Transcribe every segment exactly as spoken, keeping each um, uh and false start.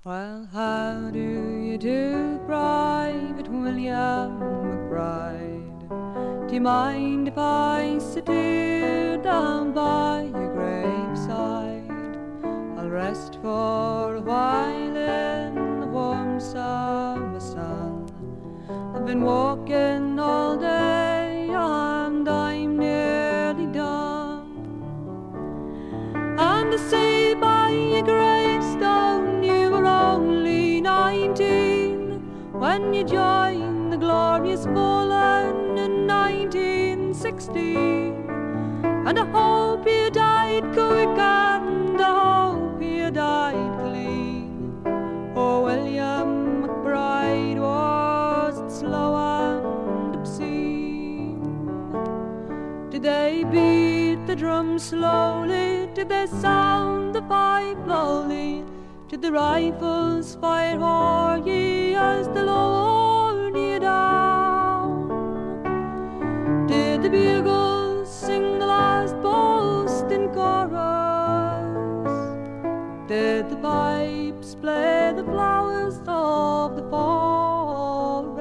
Well, how do you do, Private William McBride? Do you mind if I sit here down by your graveside? I'll rest for a while in the warm summer sun. I've been walking all day and I'm nearly done. And to say by your gravestone you were only nineteen when you joined the glorious Fallen in nineteen sixteen. And I hope you died quick and I hope you died clean. Oh, William McBride, was it slow and obscene? Did they beat the drum slowly? Did they sound the pipe lowly? Did the rifles fire o'er ye as they lowered ye down? Did the bugles sing the last boast in chorus? Did the pipes play the flowers of the forest?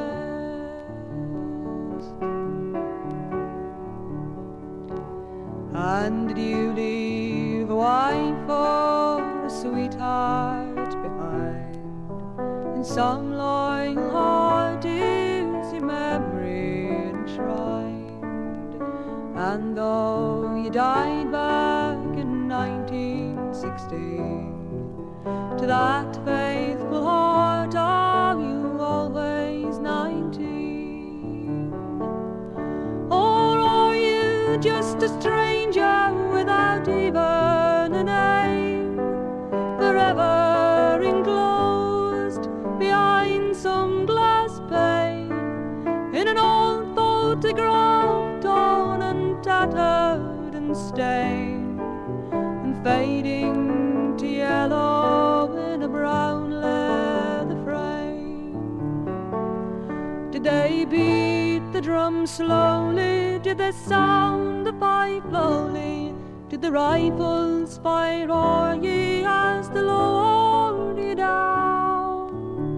And did you leave a wife or a sweetheart behind? In some loyal heart is your memory enshrined. And though you died back in nineteen sixteen, to that faithful heart are you always nineteen? Or are you just a stranger without even a name, forever enclosed behind some glass pane, in an old photograph torn and tattered and stained, and fading to yellow in a brown leather frame? Did they beat the drum slowly? Did they sound the pipe lowly? Did the rifles fire o'er ye as they lowered ye down?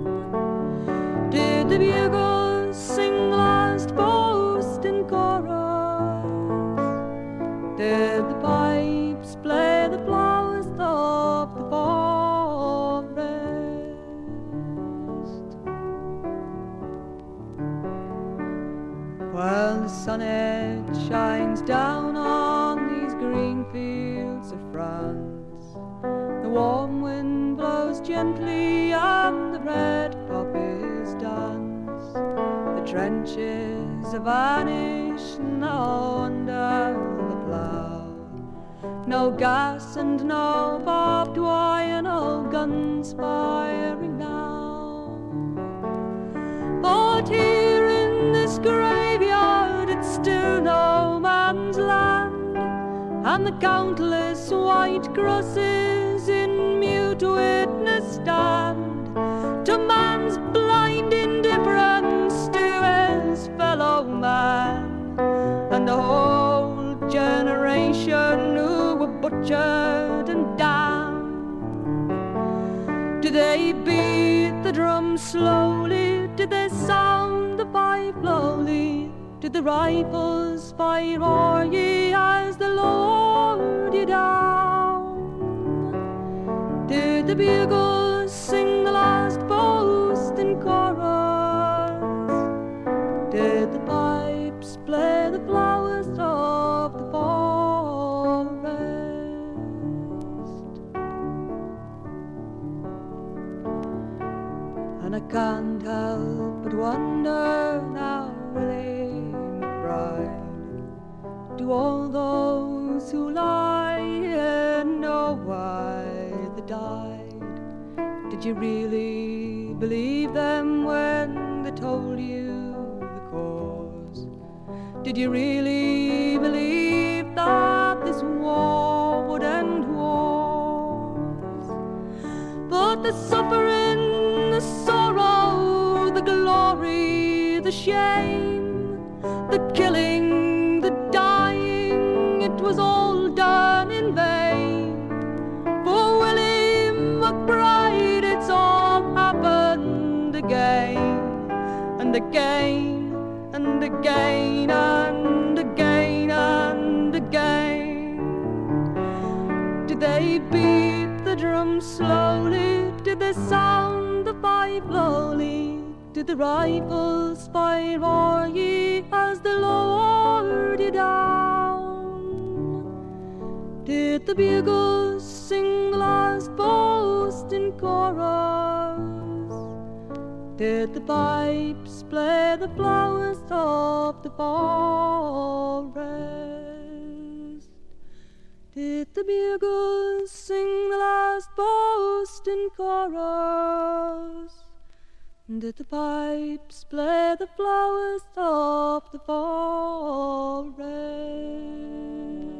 Did the bugles sing the last boast in chorus? Did the pipes play the flowers of the forest? Well, the sun it shines down on these green fields of France. The warm wind blows gently and the red poppies dance. The trenches are vanished now under the plough. No gas and no barbed wire, no guns firing now. But here in this graveyard it's still no man's land, and the countless white crosses in mute witness stand to man's blind indifference to his fellow man, and the whole generation who were butchered and damned. Did they beat the drum slowly? Did they sound the pipe lowly? Did the rifles fire o'er ye as they lowered ye down? Did the bugles sing the last boast in chorus? Did the pipes play the flowers of the forest? And I can't help but wonder now, Willie McBride, do all those who lie here know why they died? Did you really believe them when they told you the cause? Did you really believe that this war would end wars? But the suffering, the sorrow, the glory, the shame, the killing, the dying, it was all done in vain. For Willie McBride, it's all again, and again, and again, and again. Did they beat the drum slowly? Did they sound the fife lowly? Did the rifles fire o'er ye as they lowered ye down? Did the bugles sing last boast in chorus? Did the pipes play the flowers of the forest? Did the bugles sing the last boast in chorus? Did the pipes play the flowers of the forest?